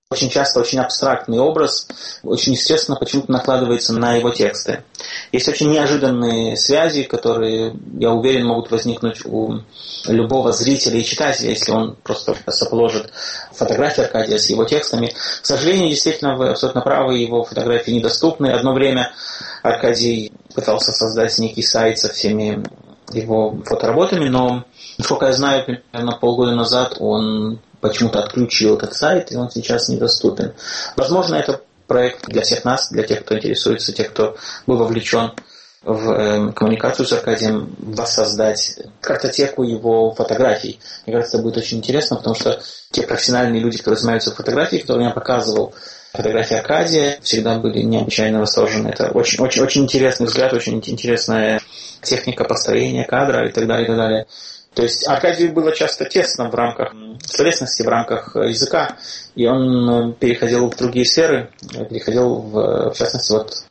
Speaker 9: очень часто очень абстрактный образ, очень естественно почему-то накладывается на его тексты. Есть очень неожиданные связи, которые, я уверен, могут возникнуть у любого зрителя и читателя, если он просто соположит фотографии Аркадия с его текстами. К сожалению, действительно, вы абсолютно правы, его фотографии недоступны. Одно время Аркадий пытался создать некий сайт со всеми его фотоработами, но, насколько я знаю, примерно полгода назад он почему-то отключил этот сайт, и он сейчас недоступен. Возможно, это проект для всех нас, для тех, кто интересуется, тех, кто был вовлечен в коммуникацию с Аркадием, воссоздать картотеку его фотографий. Мне кажется, это будет очень интересно, потому что те профессиональные люди, которые занимаются фотографией, которые я показывал, фотографии Аркадия, всегда были необычайно восторжены. Это очень интересный взгляд, очень интересная техника построения кадра и так далее, и так далее. То есть Аркадию было часто тесно в рамках словесности, в рамках языка, и он переходил в другие сферы, переходил в частности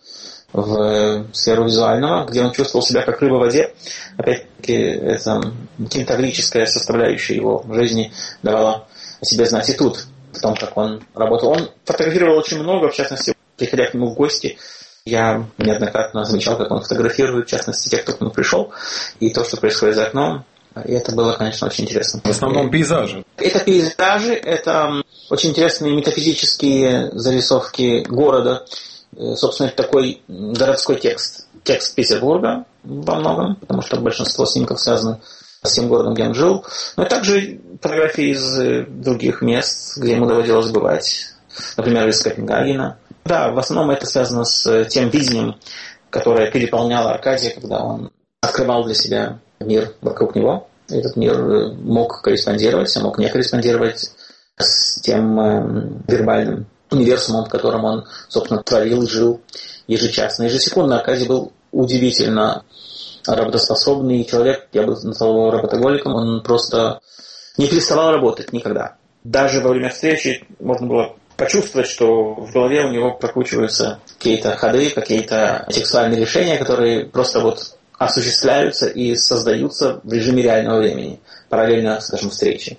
Speaker 9: в сферу визуального, где он чувствовал себя как рыба в воде. Опять-таки, эта кинематографическая составляющая его жизни давала о себе знать и тут, в том, как он работал. Он фотографировал очень много, в частности, приходя к нему в гости, я неоднократно замечал, как он фотографирует, в частности, тех, кто к нему пришел, и то, что происходит за окном. И это было, конечно, очень интересно.
Speaker 5: В основном пейзажи.
Speaker 9: Это пейзажи, это очень интересные метафизические зарисовки города. Собственно, это такой городской текст. Текст Петербурга во многом, потому что большинство снимков связано с тем городом, где он жил. Но также фотографии из других мест, где ему доводилось бывать. Например, из Копенгагена. Да, в основном это связано с тем видением, которое переполняло Аркадия, когда он открывал для себя мир вокруг него. Этот мир мог корреспондировать, а мог не корреспондировать с тем вербальным универсумом, в котором он, собственно, творил и жил ежечасно. Ежесекундно Аркадий был удивительно работоспособный человек. Я бы назвал его работоголиком. Он просто не переставал работать никогда. Даже во время встречи можно было почувствовать, что в голове у него прокручиваются какие-то ходы, какие-то сексуальные решения, которые просто осуществляются и создаются в режиме реального времени, параллельно, скажем, встрече.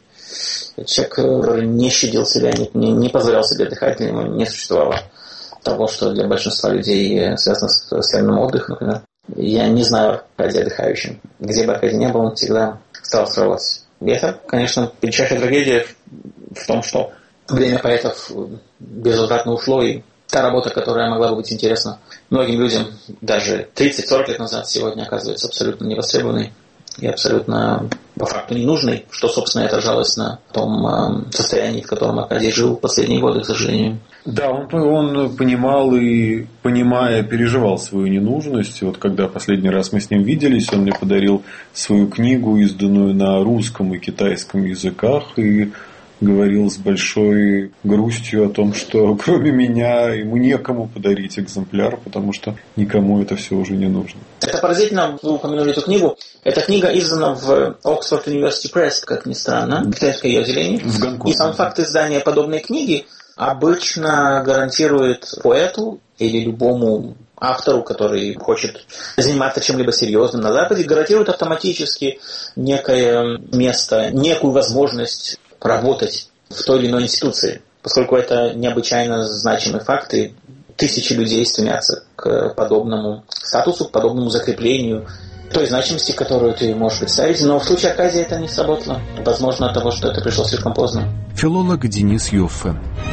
Speaker 9: Человек не щадил себя, не позволял себе отдыхать, для него не существовало того, что для большинства людей связано с постоянным отдыхом, например. Я не знаю Аркадия отдыхающим. Где бы Аркадий не был, он всегда старался работать. И это, конечно, величайшая трагедия в том, что время поэтов безвозвратно ушло, и та работа, которая могла бы быть интересна многим людям даже 30-40 лет назад, сегодня оказывается абсолютно невостребованной и абсолютно по факту ненужной, что, собственно, и отражалось на том состоянии, в котором Аркадий жил в последние годы, к сожалению.
Speaker 5: Да, он понимал и, понимая, переживал свою ненужность. Вот когда последний раз мы с ним виделись, он мне подарил свою книгу, изданную на русском и китайском языках, и говорил с большой грустью о том, что кроме меня ему некому подарить экземпляр, потому что никому это все уже не нужно.
Speaker 9: Это поразительно, вы упомянули эту книгу. Эта книга издана в Oxford University Press, как ни странно, китайское ее отделение.
Speaker 5: В Гонконге.
Speaker 9: И сам факт издания подобной книги обычно гарантирует поэту или любому автору, который хочет заниматься чем-либо серьезным на Западе, гарантирует автоматически некое место, некую возможность работать в той или иной институции, поскольку это необычайно значимый факт, и тысячи людей стремятся к подобному статусу, к подобному закреплению той значимости, которую ты можешь представить. Но в случае Аркадия это не сработало. Возможно, от того, что это пришло слишком поздно.
Speaker 1: Филолог Денис Йоффе.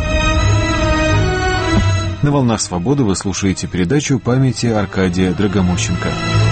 Speaker 1: На «Волнах свободы» вы слушаете передачу «Памяти Аркадия Драгомощенко».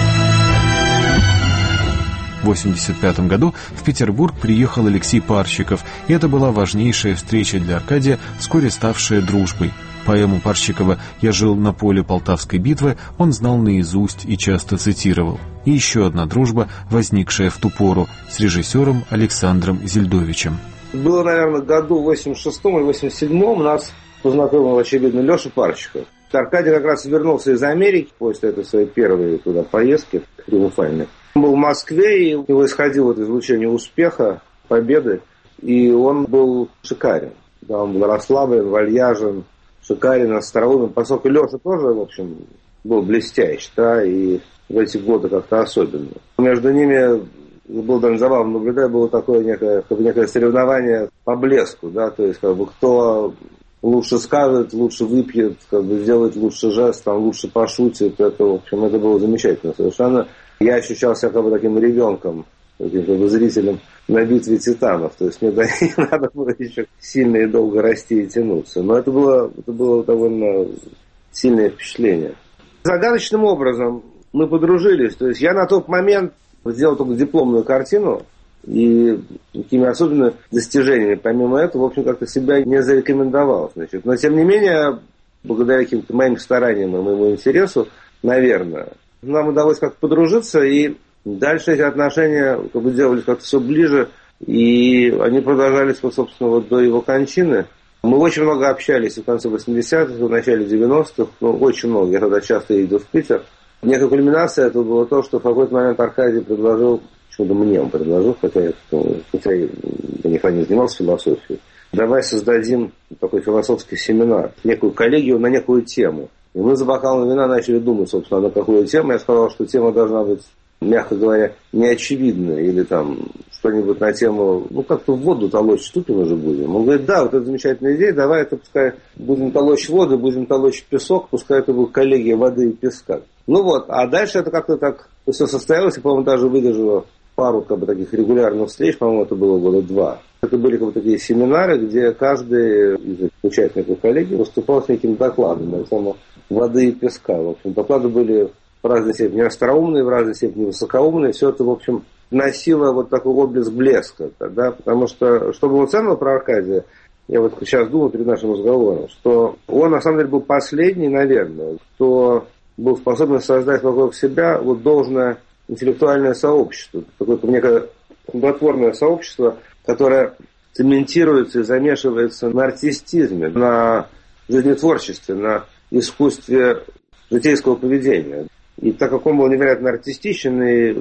Speaker 1: В 1985 году в Петербург приехал Алексей Парщиков, и это была важнейшая встреча для Аркадия, вскоре ставшая дружбой. Поэму Парщикова «Я жил на поле Полтавской битвы» он знал наизусть и часто цитировал. И еще одна дружба, возникшая в ту пору, с режиссером Александром Зельдовичем.
Speaker 10: Было, наверное, году в 86-м или 87-м нас познакомил, очевидно, Леша Парщиков. Аркадий как раз вернулся из Америки после этой своей первой туда поездки триумфальной. Он был в Москве, и у него исходило это излучение успеха, победы, и он был шикарен. Да, он был расслаблен, вальяжен, шикарен, остроумен, поскольку Леша тоже, в общем, был блестящ, да, и в эти годы как-то особенно. Между ними было довольно забавно наблюдать, было такое некое соревнование по блеску, да, то есть кто лучше скажет, лучше выпьет, как бы сделает лучше жест, там, лучше пошутит. Это, в общем, это было замечательно совершенно. Я ощущал себя как бы таким ребенком, таким как бы зрителем на битве титанов. То есть мне до них надо было еще сильно и долго расти и тянуться. Но это было довольно сильное впечатление. Загадочным образом мы подружились. То есть я на тот момент сделал только дипломную картину, и какими особенными достижениями, помимо этого, в общем, как-то себя не зарекомендовал. Значит. Но, тем не менее, благодаря каким-то моим стараниям и моему интересу, наверное, нам удалось как-то подружиться, и дальше эти отношения как бы делались как-то все ближе, и они продолжались, вот, собственно, вот до его кончины. Мы очень много общались в конце 80-х, в начале 90-х, очень много, я тогда часто ездил в Питер. Некая кульминация этого было то, что в какой-то момент Аркадий предложил, почему-то мне он предложил, хотя я никогда не занимался философией, давай создадим такой философский семинар, некую коллегию на некую тему. И мы за бокалом вина начали думать, собственно, на какую тему. Я сказал, что тема должна быть, мягко говоря, неочевидная, или там что-нибудь на тему, как-то в воду толочь штуки мы же будем. Он говорит, да, вот это замечательная идея, давай это пускай будем толочь воду, будем толочь песок, пускай это будет коллегия воды и песка. А дальше это как-то так все состоялось, и, по-моему, даже выдержало пару как бы таких регулярных встреч, по-моему, это было года 2. Это были как бы такие семинары, где каждый из участников коллегии выступал с неким докладом на тему воды и песка. В общем, доклады были в разной степени остроумные, в разной степени высокоумные. Все это, в общем, носило вот такой отблеск блеска. Да? Потому что было ценного про Аркадия, я вот сейчас думаю перед нашим разговором, что он на самом деле был последний, наверное, кто был способен создать вокруг себя вот должное интеллектуальное сообщество, какое-то некое плодотворное сообщество, которое цементируется и замешивается на артистизме, на жизнетворчестве, на искусстве житейского поведения. И так как он был невероятно артистичен и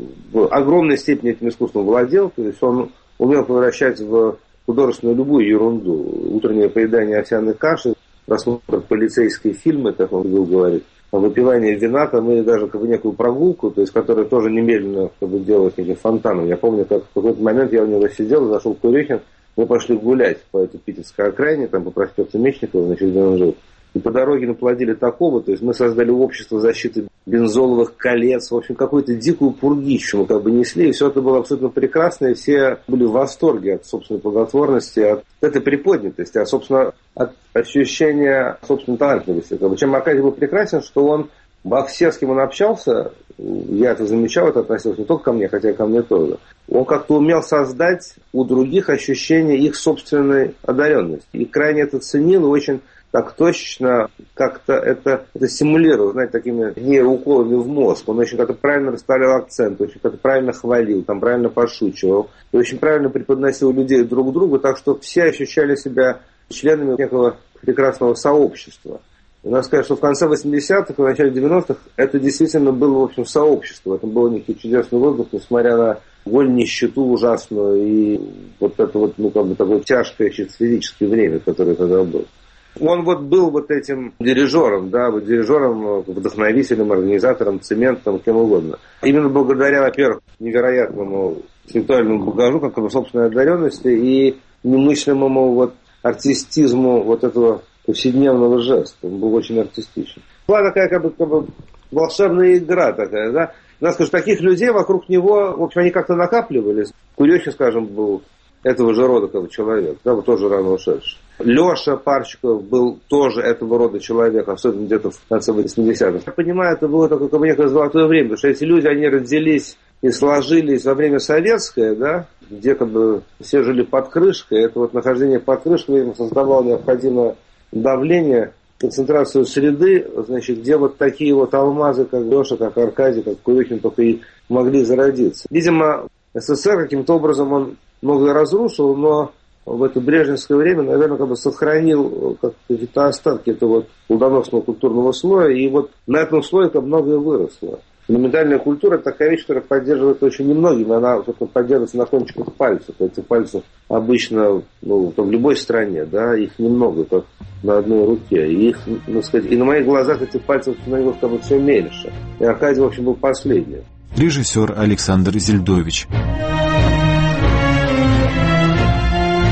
Speaker 10: в огромной степени этим искусством владел, то есть он умел превращать в художественную любую ерунду. Утреннее поедание овсяной каши, просмотр полицейские фильмы, как он любил говорить, выпивание вина, там, и даже как бы некую прогулку, то есть, которая тоже немедленно как бы делалась неким фонтаном. Я помню, как в какой-то момент я у него сидел, зашел в Курехин, мы пошли гулять по этой питерской окраине, там по проспекту Мечникова, значит, где он жил. И по дороге наплодили такого, то есть мы создали общество защиты бензоловых колец, в общем, какую-то дикую пургищу мы как бы несли, и все это было абсолютно прекрасно, и все были в восторге от собственной плодотворности, от этой приподнятости, собственно, от ощущения собственной талантливости. Как бы, чем Аркадий был прекрасен, что он во всех, с кем он общался, я это замечал, это относилось не только ко мне, хотя и ко мне тоже, он как-то умел создать у других ощущение их собственной одаренности. И крайне это ценил, и очень так точно как-то это симулировал, знаете, такими нейроуколами в мозг. Он очень как-то правильно расставлял акцент, очень как-то правильно хвалил, там правильно пошучивал. И очень правильно преподносил людей друг к другу, так что все ощущали себя членами некого прекрасного сообщества. И надо сказать, что в конце 80-х и в начале 90-х это действительно было, в общем, сообщество. Это был некий чудесный воздух, несмотря на голь, нищету ужасную и вот это вот, как бы такое тяжкое физическое время, которое тогда было. Он вот был вот этим дирижером, да, вот дирижером, вдохновителем, организатором, цементом, кем угодно. Именно благодаря, во-первых, невероятному интеллектуальному багажу, как бы собственной одаренности и немыслимому вот артистизму вот этого повседневного жеста. Он был очень артистичен. Была такая как бы волшебная игра такая, да. Надо сказать, таких людей вокруг него, в общем, они как-то накапливались. Курехин, скажем, был этого же рода как бы человек, да, вот тоже рано ушедший. Леша Парчиков был тоже этого рода человек, особенно где-то в конце 80-х. Я понимаю, это было такое как бы некое золотое время, потому что эти люди, они родились и сложились во время советское, да, где как бы все жили под крышкой. Это вот нахождение под крышкой создавало необходимое давление, концентрацию среды, значит, где вот такие вот алмазы, как Леша, как Аркадий, как Курехин, только и могли зародиться. Видимо, СССР каким-то образом он многое разрушил, но в это брежневское время, наверное, как бы сохранил какие-то остатки этого плодоносного культурного слоя, и вот на этом слое как многое выросло. Фундаментальная культура – это такая вещь, которая поддерживается очень немногими, она поддерживается на кончиках пальцев. Этих пальцев обычно в любой стране, да, их немного, как на одной руке. И их, так сказать, и на моих глазах этих пальцев становилось как бы все меньше. И Аркадий, в общем, был последний.
Speaker 1: Режиссер Александр Зельдович.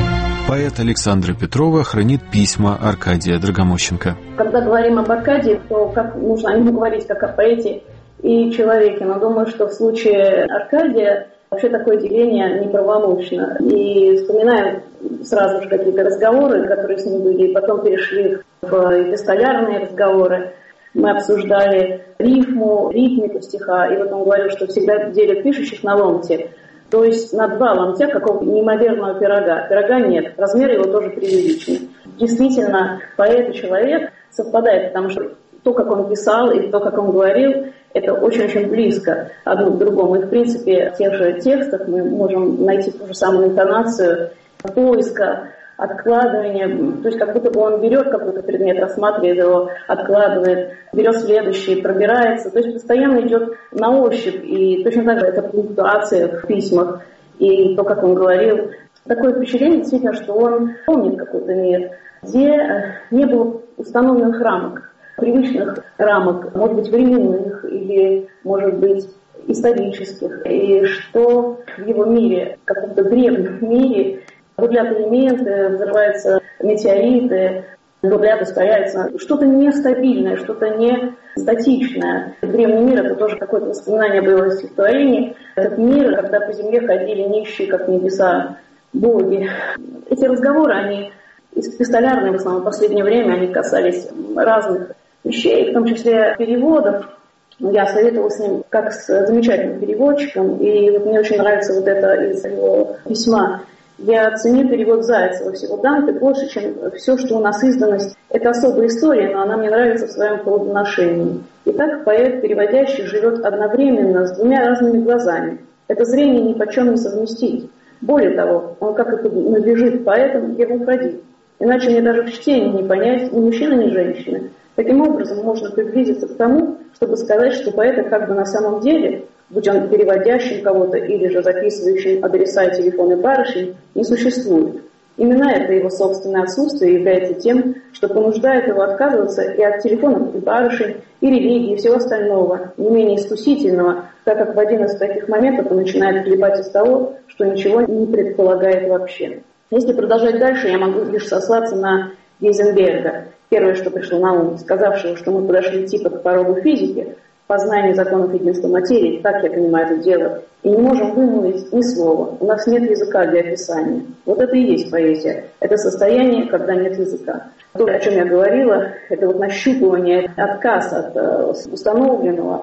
Speaker 1: Поэт Александра Петрова хранит письма Аркадия Драгомощенко.
Speaker 11: Когда говорим об Аркадии, то как нужно о нем говорить как о поэте и человеке. Но думаю, что в случае Аркадия вообще такое деление неправомочно. И вспоминаю сразу же какие-то разговоры, которые с ним были, и потом перешли в эпистолярные разговоры. Мы обсуждали рифму, ритмику стиха, и вот он говорил, что всегда делят пишущих на ломти. То есть на 2 ломтя какого-то неимоверного пирога. Пирога нет, размер его тоже преувеличен. Действительно, поэт и человек совпадают, потому что то, как он писал, и то, как он говорил, это очень-очень близко одно к другому. И, в принципе, в тех же текстах мы можем найти ту же самую интонацию поиска, откладывания. То есть как будто бы он берет какой-то предмет, рассматривает его, откладывает, берет следующий, пробирается. То есть постоянно идет на ощупь. И точно так же это пунктуация в письмах. И то, как он говорил. Такое впечатление действительно, что он помнит какой-то мир, где не было установленных рамок, привычных рамок, может быть, временных или, может быть, исторических. И что в его мире, в каком-то древнем мире, бурлят элементы, взрываются метеориты, бурлят, ускоряются. Что-то нестабильное, что-то не статичное. Древний мир — это тоже какое-то воспоминание об его стихотворении. Этот мир, когда по земле ходили нищие, как небеса, боги. Эти разговоры, они эпистолярные в основном в последнее время, они касались разных вещей, в том числе переводов. Я советовала с ним как с замечательным переводчиком, и вот мне очень нравится вот это из его письма. Я ценю перевод Зайцева всего Данте больше, чем все, что у нас издано. Это особая история, но она мне нравится в своем плодоношении. Итак, поэт, переводящий, живет одновременно с 2 разными глазами. Это зрение ни почем не совместить. Более того, он как это надлежит поэтам гермафродит. Иначе мне даже в чтении не понять ни мужчины, ни женщины. Таким образом, можно приблизиться к тому, чтобы сказать, что поэта как бы на самом деле, будь он переводящим кого-то или же записывающим адреса и телефоны барышень, не существует. Именно это его собственное отсутствие является тем, что понуждает его отказываться и от телефонов, и барышень, и религии, и всего остального, не менее искусительного, так как в один из таких моментов он начинает хлебать из того, что ничего не предполагает вообще. Если продолжать дальше, я могу лишь сослаться на Гейзенберга, первое, что пришло на ум, сказавшего, что мы подошли типа к порогу физики, познание законов единства материи, так я понимаю это дело, и не можем вымолвить ни слова. У нас нет языка для описания. Вот это и есть поэзия. Это состояние, когда нет языка. То, о чем я говорила, это вот нащупывание, отказ от установленного,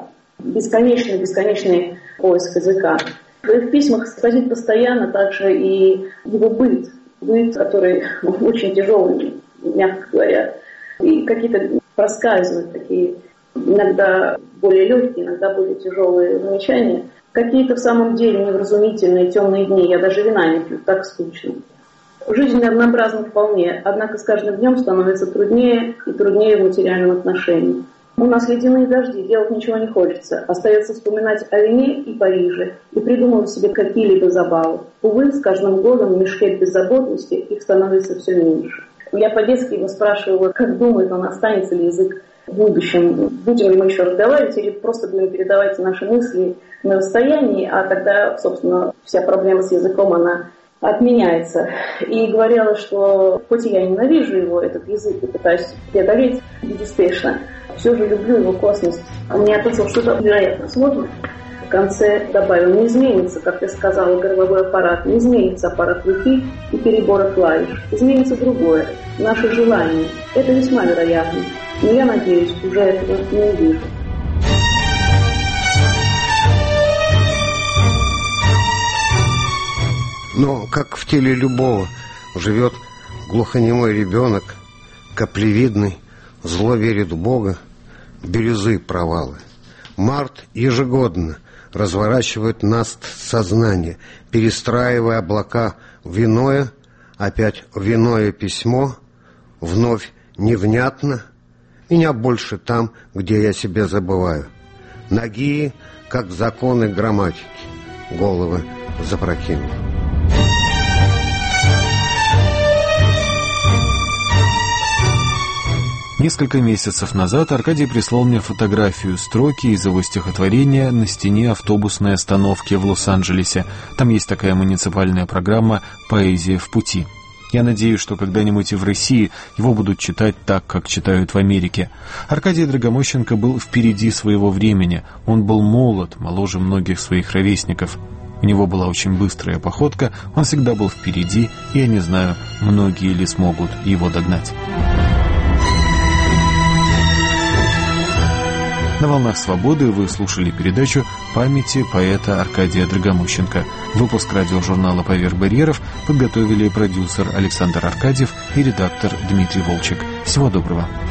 Speaker 11: бесконечный поиск языка. В письмах сквозит постоянно также и его быт, который очень тяжелый, мягко говоря, и какие-то проскальзывают такие иногда более легкие, иногда более тяжелые замечания. Какие-то в самом деле невразумительные темные дни. Я даже вина не пью, так скучно. Жизнь однообразна вполне, однако с каждым днем становится труднее и труднее в материальном отношении. У нас ледяные дожди, делать ничего не хочется. Остается вспоминать о вине и Париже и придумывать себе какие-либо забавы. Увы, с каждым годом в мешке беззаботности их становится все меньше. Я по-детски его спрашиваю, как думает он, останется ли язык в будущем, будем ли мы еще разговаривать или просто будем передавать наши мысли на расстоянии, а тогда, собственно, вся проблема с языком, она отменяется. И говорила, что хоть и я ненавижу его, этот язык, и пытаюсь преодолеть безуспешно, все же люблю его косность. Он мне ответил, что это невероятно сложно. В конце добавил, не изменится, как ты сказала, горловой аппарат, не изменится аппарат руки и перебора клавиш. Изменится другое, наше желание. Это весьма вероятно. Но я надеюсь, уже этого не увижу.
Speaker 3: Но как в теле любого живет глухонемой ребенок, каплевидный, зло верит в Бога, бирюзы провалы. Март ежегодно разворачивает наст сознания, перестраивая облака в иное, опять в иное письмо, вновь невнятно, меня больше там, где я себя забываю. Ноги, как законы грамматики, головы запрокинут.
Speaker 1: Несколько месяцев назад Аркадий прислал мне фотографию строки из его стихотворения на стене автобусной остановки в Лос-Анджелесе. Там есть такая муниципальная программа «Поэзия в пути». Я надеюсь, что когда-нибудь и в России его будут читать так, как читают в Америке. Аркадий Драгомощенко был впереди своего времени. Он был молод, моложе многих своих ровесников. У него была очень быстрая походка, он всегда был впереди, и я не знаю, многие ли смогут его догнать. На «Волнах свободы» вы слушали передачу «Памяти поэта Аркадия Драгомощенко». Выпуск радиожурнала «Поверх барьеров» подготовили продюсер Александр Аркадьев и редактор Дмитрий Волчек. Всего доброго.